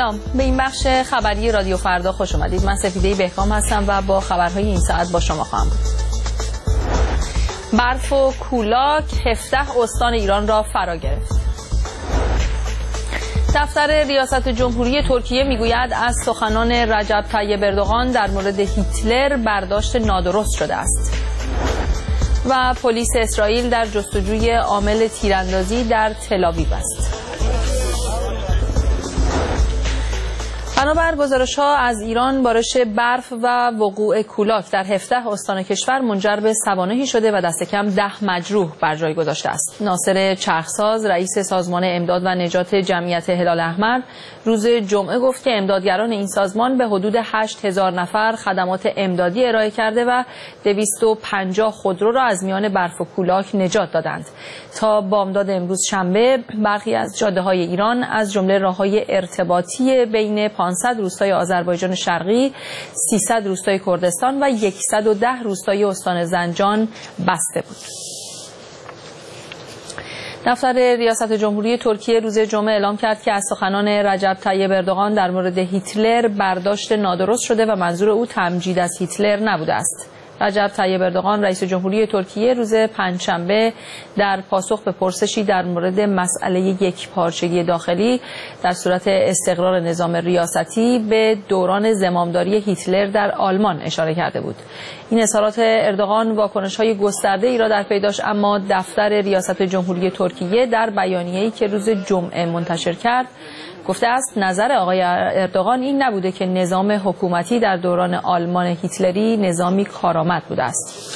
سلام، به این بخش خبری رادیو فردا خوش اومدید. من سفیده بهکام هستم و با خبرهای این ساعت با شما خواهم بود. برف و کولاک 17 استان ایران را فرا گرفت. دفتر ریاست جمهوری ترکیه میگوید از سخنان رجب طیب اردوغان در مورد هیتلر برداشت نادرست شده است. و پلیس اسرائیل در جستجوی عامل تیراندازی در تل‌آویو است. بنابر گزارش‌ها از ایران، بارش برف و وقوع کولاک در 17 استان کشور منجر به سوانحی شده و دست کم 10 مجروح بر جای گذاشته است. ناصر چرخساز، رئیس سازمان امداد و نجات جمعیت هلال احمر، روز جمعه گفت که امدادگران این سازمان به حدود 8000 نفر خدمات امدادی ارائه کرده و 250 خودرو را از میان برف و کولاک نجات دادند. تا بامداد امروز شنبه، برخی از جاده‌های ایران از جمله راه‌های ارتباطی بین 500 روستای آذربایجان شرقی، 300 روستای کردستان و 110 روستای استان زنجان بسته بود. دفتر ریاست جمهوری ترکیه روز جمعه اعلام کرد که از سخنان رجب طیب اردوغان در مورد هیتلر برداشت نادرست شده و منظور او تمجید از هیتلر نبوده است. رجب طیب اردوغان رئیس جمهوری ترکیه روز پنجشنبه در پاسخ به پرسشی در مورد مسئله یکپارچگی داخلی در صورت استقرار نظام ریاستی به دوران زمامداری هیتلر در آلمان اشاره کرده بود. این اظهارات اردوغان واکنش‌های گسترده‌ای را در پی داشت، اما دفتر ریاست جمهوری ترکیه در بیانیه‌ای که روز جمعه منتشر کرد گفته است نظر آقای اردوغان این نبوده که نظام حکومتی در دوران آلمان هیتلری نظامی کارآمد بوده است.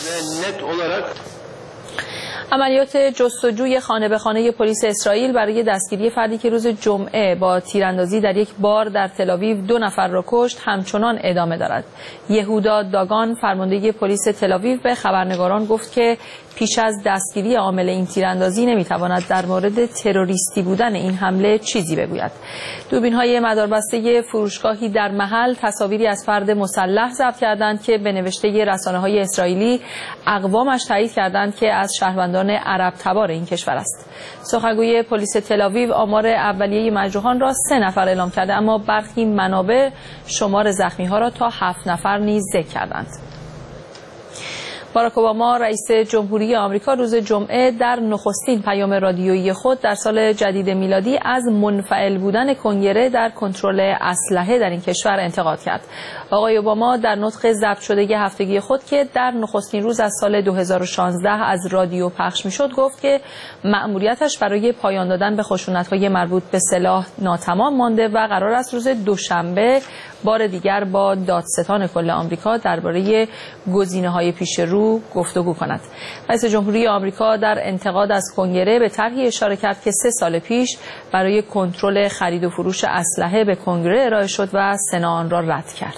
عملیات جستجوی خانه به خانه پلیس اسرائیل برای دستگیری فردی که روز جمعه با تیراندازی در یک بار در تل‌آویو 2 نفر را کشت همچنان ادامه دارد. یهودا داگان، فرمانده پلیس تل‌آویو، به خبرنگاران گفت که پیش از دستگیری عامل این تیراندازی نمیتواند در مورد تروریستی بودن این حمله چیزی بگوید. دوربین‌های مداربسته فروشگاهی در محل تصاویری از فرد مسلح ضبط کردند که به نوشته رسانه‌های اسرائیلی اقوامش تایید کردند که از شهروندان عرب تبار این کشور است. سخنگوی پلیس تل‌آویو آمار اولیه مجروحان را 3 نفر اعلام کرده، اما برخی منابع شمار زخمی‌ها را تا 7 نفر نیز ذکر کردند. باراک اوباما رئیس جمهوری آمریکا روز جمعه در نخستین پیام رادیویی خود در سال جدید میلادی از منفعل بودن کنگره در کنترل اسلحه در این کشور انتقاد کرد. آقای اوباما در نطق ضبط شده هفتگی خود که در نخستین روز از سال 2016 از رادیو پخش میشد گفت که مأموریتش برای پایان دادن به خشونت‌های مربوط به سلاح ناتمام مانده و قرار است روز دوشنبه بار دیگر با دادستان کل آمریکا درباره گزینه‌های پیش رو گفتگو کند. رئیس جمهوری آمریکا در انتقاد از کنگره به طرحی اشاره کرد که 3 سال پیش برای کنترل خرید و فروش اسلحه به کنگره ارائه شد و سنا آن را رد کرد.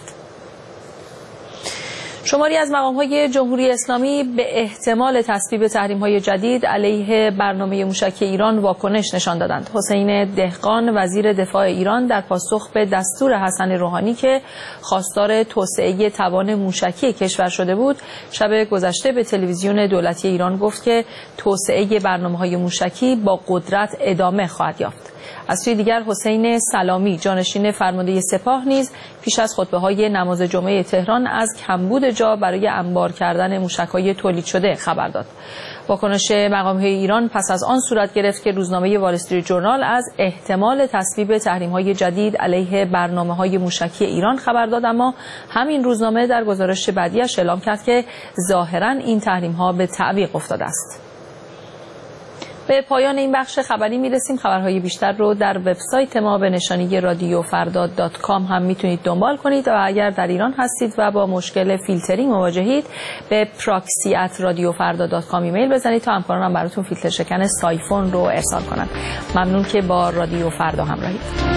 شماری از مقام‌های جمهوری اسلامی به احتمال تصویب تحریم‌های جدید علیه برنامه موشکی ایران واکنش نشان دادند. حسین دهقان وزیر دفاع ایران در پاسخ به دستور حسن روحانی که خواستار توسعه توان موشکی کشور شده بود، شب گذشته به تلویزیون دولتی ایران گفت که توسعه برنامه‌های موشکی با قدرت ادامه خواهد یافت. از سوی دیگر حسین سلامی جانشین فرمانده سپاه نیز پیش از خطبه‌های نماز جمعه تهران از کمبود جا برای انبار کردن موشک‌های تولید شده خبر داد. واکنش مقام‌های ایران پس از آن صورت گرفت که روزنامه وال استریت جورنال از احتمال تصویب تحریم‌های جدید علیه برنامه‌های موشکی ایران خبر داد، اما همین روزنامه در گزارش بعدی‌اش اعلام کرد که ظاهراً این تحریم‌ها به تعویق افتاده است. به پایان این بخش خبری میرسیم. خبرهای بیشتر رو در وبسایت ما به نشانی radiofardad.com هم میتونید دنبال کنید و اگر در ایران هستید و با مشکل فیلترینگ مواجهید به proxy@radiofardad.com ایمیل بزنید تا همکارانم براتون فیلتر شکن سایفون رو ارسال کنند. ممنون که با رادیو فردا همراهید.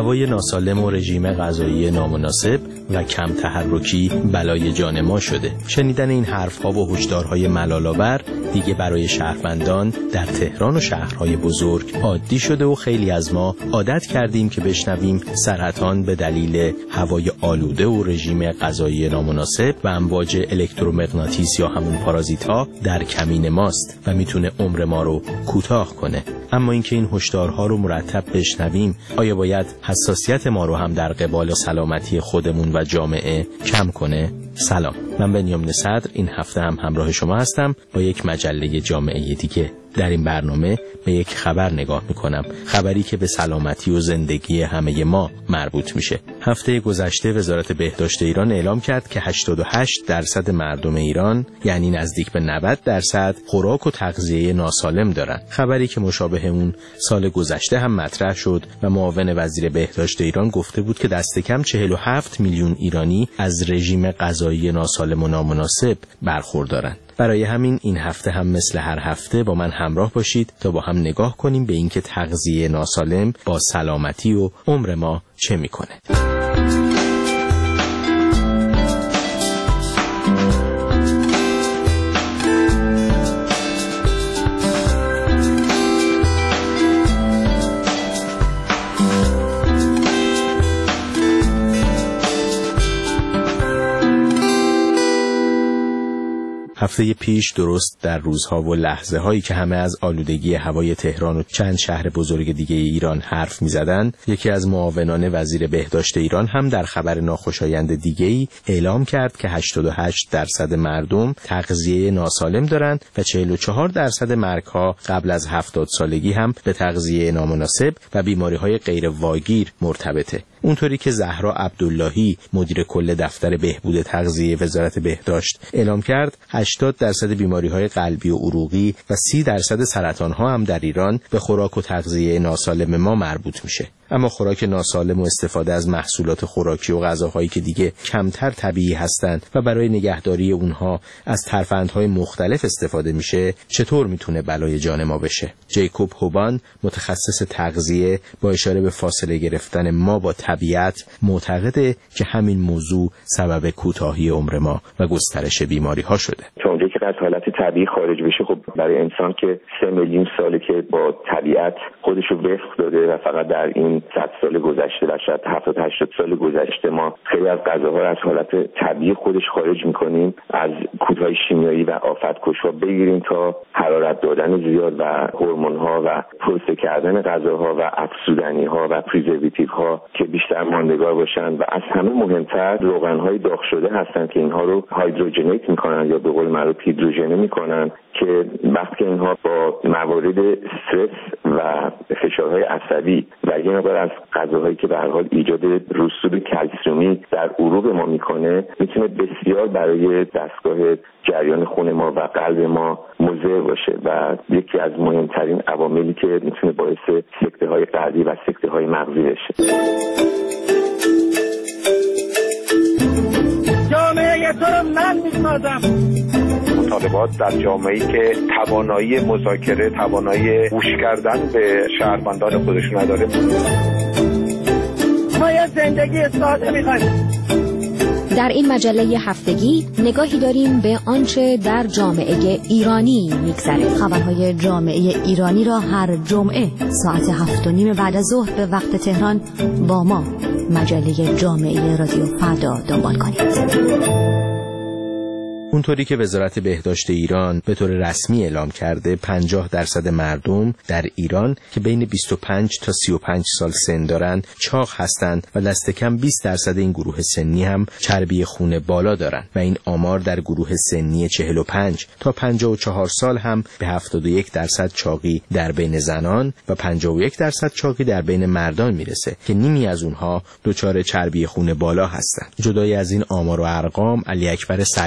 هوای ناسالم و رژیم غذایی نامناسب و کم تحرکی بلای جان ما شده. شنیدن این حرفها و هشدارهای ملال‌آور دیگه برای شهروندان در تهران و شهرهای بزرگ عادی شده و خیلی از ما عادت کردیم که بشنویم سرطان به دلیل هوای آلوده و رژیم غذایی نامناسب و امواج الکترومغناطیس یا همون پارازیت‌ها در کمین ماست و میتونه عمر ما رو کوتاه کنه. اما اینکه این هشدارها رو مرتب بشنویم آیا باید حساسیت ما رو هم در قبال سلامتی خودمون و جامعه کم کنه؟ سلام، من بنیامین صدر این هفته هم همراه شما هستم با یک مجله جامعه دیگه. در این برنامه به یک خبر نگاه میکنم، خبری که به سلامتی و زندگی همه ما مربوط میشه. هفته گذشته وزارت بهداشت ایران اعلام کرد که 88% مردم ایران، یعنی نزدیک به 90%، خوراک و تغذیه ناسالم دارن. خبری که مشابه اون سال گذشته هم مطرح شد و معاون وزیر بهداشت ایران گفته بود که دست کم 47 میلیون ایرانی از رژیم غذایی ناسالم و نامناسب برخوردارن. برای همین این هفته هم مثل هر هفته با من همراه باشید تا با هم نگاه کنیم به اینکه تغذیه ناسالم با سلامتی و عمر ما چه میکنه. هفته پیش درست در روزها و لحظه هایی که همه از آلودگی هوای تهران و چند شهر بزرگ دیگه ایران حرف می زدن، یکی از معاونان وزیر بهداشت ایران هم در خبر ناخوشایند دیگه‌ای اعلام کرد که 88% مردم تغذیه ناسالم دارند و 44% مرگ ها قبل از 70 سالگی هم به تغذیه نامناسب و بیماری های غیر واگیر مرتبطه. اونطوری که زهرا عبداللهی مدیر کل دفتر بهبود تغذیه وزارت بهداشت اعلام کرد، 80% بیماری‌های قلبی و عروقی و 30% سرطان‌ها هم در ایران به خوراک و تغذیه ناسالم ما مربوط میشه. اما خوراک ناسالم و استفاده از محصولات خوراکی و غذاهایی که دیگه کمتر طبیعی هستند و برای نگهداری اونها از ترفندهای مختلف استفاده میشه چطور میتونه بلای جان ما بشه؟ جیکوب هوبان متخصص تغذیه با اشاره به فاصله گرفتن ما با طبیعت معتقده که همین موضوع سبب کوتاهی عمر ما و گسترش بیماری ها شده. تا اونجایی که از حالت طبیعی خارج بشه، خب برای انسان که 3 میلیون ساله که با طبیعت خودش رو وفق داده و فقط در این 100 سال گذشته و شاید 70-80 سال گذشته ما خیلی از غذاها رو از حالت طبیعی خودش خارج میکنیم، از کودهای شیمیایی و آفت‌کش‌ها بگیریم تا حرارت دادن زیاد و هورمون‌ها و پروسه کردن غذاها و افزودنی‌ها و پریزرواتیوها که بیشتر ماندگار باشن و از همه مهمتر روغن‌های داغ شده هستن که اینها رو هایدروژنیت میکنن یا به قول معروف هیدروژنه میکنن که وقتی اینها با موارد استرس و فشارهای عصبی و یه مقدار از غذاهایی که به هر حال ایجاد رسوب کلسیومی در عروق ما میکنه میتونه بسیار برای دستگاه جریان خون ما و قلب ما مضر باشه و یکی از مهمترین عواملی که میتونه باعث سکته‌های قلبی و سکته‌های مغزی بشه. جامعه تو رو من میسازم. مطالبات در جامعه‌ای که توانایی مذاکره، توانایی گوش کردن به شهروندان خودش نداره. ما یه زندگی ساده می‌خوایم. در این مجله هفتگی نگاهی داریم به آنچه در جامعه ایرانی میگذره. خبرهای جامعه ایرانی را هر جمعه ساعت 7:30 بعد از ظهر به وقت تهران با ما مجله جامعه رادیو فردا دنبال کنید. اونطوری که وزارت بهداشت ایران به طور رسمی اعلام کرده 50% مردم در ایران که بین 25 تا 35 سال سن دارن چاق هستند و دست کم 20% این گروه سنی هم چربی خون بالا دارن و این آمار در گروه سنی 45 تا 54 سال هم به 71% چاقی در بین زنان و 51% چاقی در بین مردان میرسه که نیمی از اونها دچار چربی خون بالا هستند. جدای از این آمار و ارقام، علی اکبر سیاری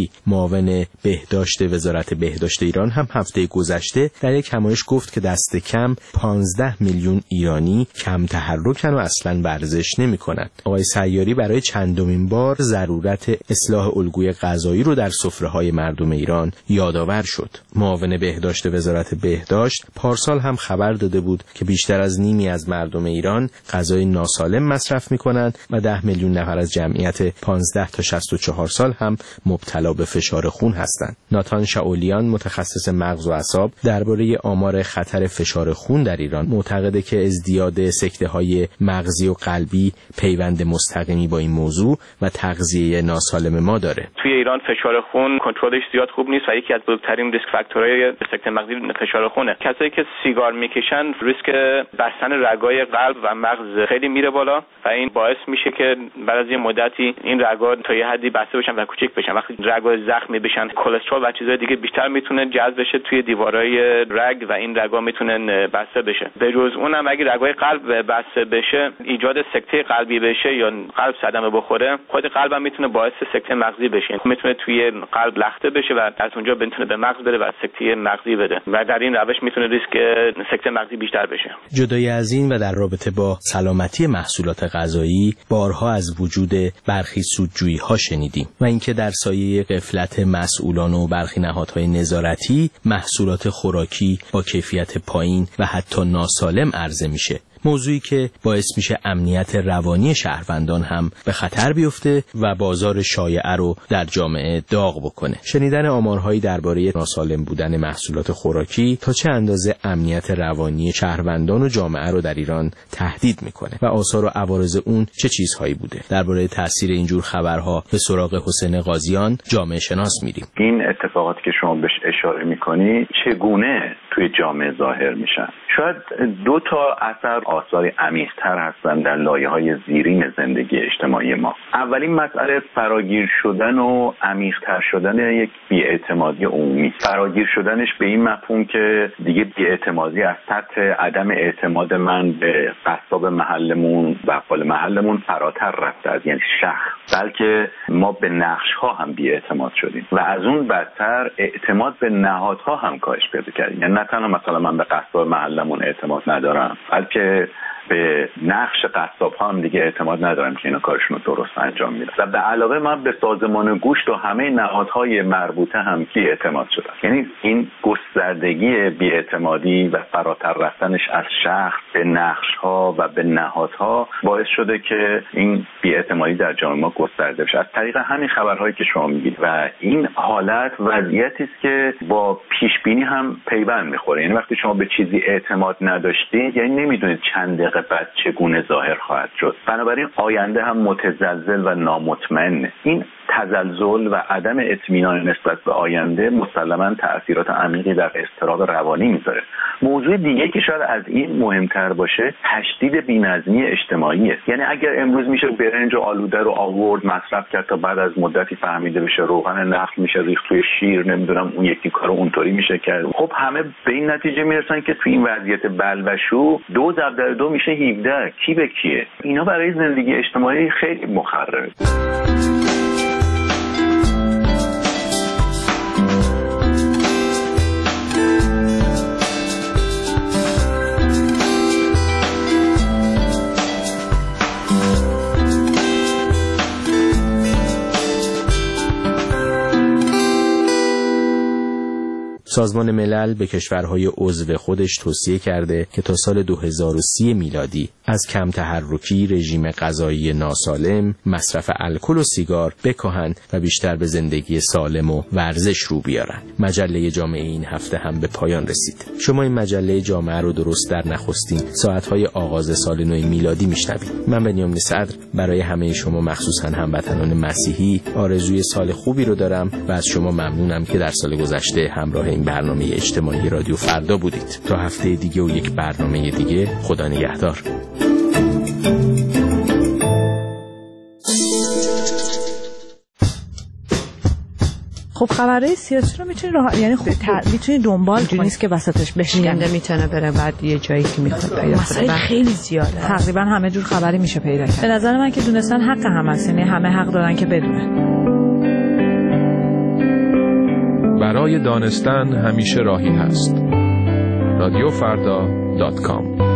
سیاری، معاون بهداشت وزارت بهداشت ایران، هم هفته گذشته در یک همایش گفت که دست کم 15 میلیون ایرانی کم تحرکن و اصلاً ورزش نمی‌کنند. آقای سیاری برای چندمین بار ضرورت اصلاح الگوی غذایی رو در سفره‌های مردم ایران یادآور شد. معاون بهداشت وزارت بهداشت پارسال هم خبر داده بود که بیشتر از نیمی از مردم ایران غذای ناسالم مصرف می‌کنند و 10 میلیون نفر از جمعیت 15 تا 64 سال هم مبتلا به فشار خون هستند. ناتان شاولیان متخصص مغز و اعصاب درباره آمار خطر فشار خون در ایران معتقده که ازدیاد سکته‌های مغزی و قلبی پیوند مستقیمی با این موضوع و تغذیه ناسالم ما داره. توی ایران فشار خون کنترلش زیاد خوب نیست و یکی از بزرگترین ریسک فاکتورهای سکته مغزی فشار خونه. کسایی که سیگار میکشن ریسک بستن رگای قلب و مغز خیلی میره بالا و این باعث میشه که بعد از یه مدتی این رگا تا یه حدی بسته بشن و کوچیک بشن. وقتی رگا زخمی بشن، کلسترول و چیزهای دیگه بیشتر میتونه جذب بشه توی دیوارای رگ و این رگا میتونن بسته بشه. به جز اونم اگه رگای قلب بسته بشه، ایجاد سکته قلبی بشه یا قلب صدمه بخوره، خود قلبم میتونه باعث سکته مغزی بشه. میتونه توی قلب لخته بشه و از اونجا بتونه به مغز بره و سکته مغزی بده و در این روش میتونه ریسک سکته مغزی بیشتر بشه. جدای از این و در رابطه با سلامتی محصولات غذایی بارها از وجود برخی سودجویی‌ها شنیدیم و اینکه در سایه غفلت مسئولان و برخی نهادهای نظارتی محصولات خوراکی با کیفیت پایین و حتی ناسالم عرضه میشه. موضوعی که باعث میشه امنیت روانی شهروندان هم به خطر بیفته و بازار شایعه رو در جامعه داغ بکنه. شنیدن آمارهایی درباره ناسالم بودن محصولات خوراکی تا چه اندازه امنیت روانی شهروندان و جامعه رو در ایران تهدید میکنه و آثار و عوارض اون چه چیزهایی بوده. درباره تاثیر اینجور خبرها به سراغ حسین قاضیان، جامعه شناس میریم. این اتفاقاتی که شما بهش اشاره میکنی چگونه توی جامعه ظاهر میشن؟ شاید دو تا اثر آثاری عمیق‌تر هستن در لایه‌های زیرین زندگی اجتماعی ما. اولین مسئله فراگیر شدن و عمیق‌تر شدن یک بی‌اعتمادی عمومی. فراگیر شدنش به این مفهوم که دیگه بی‌اعتمادی از سطح عدم اعتماد من به قصاب محلمون، بقال محلمون فراتر رفته از یعنی شخص، بلکه ما به نقش‌ها هم بی‌اعتماد شدیم و از اون بدتر اعتماد به نهادها هم کاهش پیدا کردیم. یعنی نه تنها مثلا من به قصاب محلمون اعتماد ندارم، بلکه به نقش قصاب ها هم دیگه اعتماد ندارم که اینا کارشون رو درست انجام میدن و به علاوه من به سازمان گوشت و همه نهادهای مربوطه هم بی‌اعتماد شدم. یعنی این گستردگی بی‌اعتمادی و فراتر رفتنش از شخص به نقش ها و به نهادها باعث شده که این بی‌اعتمادی در جامعه ما گسترده بشه از طریق همین خبرهایی که شما میگید و این حالت وضعیتی است که با پیش بینی هم پیوند میخوره. یعنی وقتی شما به چیزی اعتماد نداشتید، یعنی نمیدونید چند دقیقه بعد چگونه ظاهر خواهد شد. بنابراین آینده هم متزلزل و نامطمئنه. این تزلزل و عدم اطمینان نسبت به آینده مسلماً تأثیرات عمیقی در اضطراب روانی میذاره. موضوع دیگه که شاید از این مهمتر باشه تشدید بی‌نظمی اجتماعی است. یعنی اگر امروز میشه برنج و آلوده رو آورد مصرف کرد تا بعد از مدتی فهمیده بشه روغن نخل میشه ریخت توی شیر، نمیدونم اون یکی کارو اونطوری میشه کرد، خب همه به این نتیجه میرسن که توی این وضعیت بلبشو 2 ضرب 2 میشه 17. کی به کیه؟ اینا برای زندگی اجتماعی خیلی مخربه. سازمان ملل به کشورهای عضو خودش توصیه کرده که تا سال 2030 میلادی از کم تحرکی، رژیم غذایی ناسالم، مصرف الکل و سیگار بکاهند و بیشتر به زندگی سالم و ورزش رو بیارن. مجله جامعه این هفته هم به پایان رسید. شما این مجله جامعه رو درست در نخستین ساعتهای آغاز سال نو میلادی میشنوید. من بنیامین صدر برای همه شما مخصوصا هموطنان مسیحی آرزوی سال خوبی رو دارم و از شما ممنونم که در سال گذشته همراه این برنامه اجتماعی رادیو فردا بودید. تا هفته دیگه و یک برنامه دیگه، خدا نگهدار. خب خبرهای سیاسی رو میتونی یعنی خوب میتونی دنبال کنی، نیست که وسطش بشکنه، میتونه بره بعد یه جایی که میخواد پیدا مسائل خیلی زیاده، تقریبا همه جور خبری میشه پیدا کرد. به نظر من که دونستن حق هم هست، یعنی همه حق دارن که بدونن. برای دانستن همیشه راهی هست. رادیوفردا.com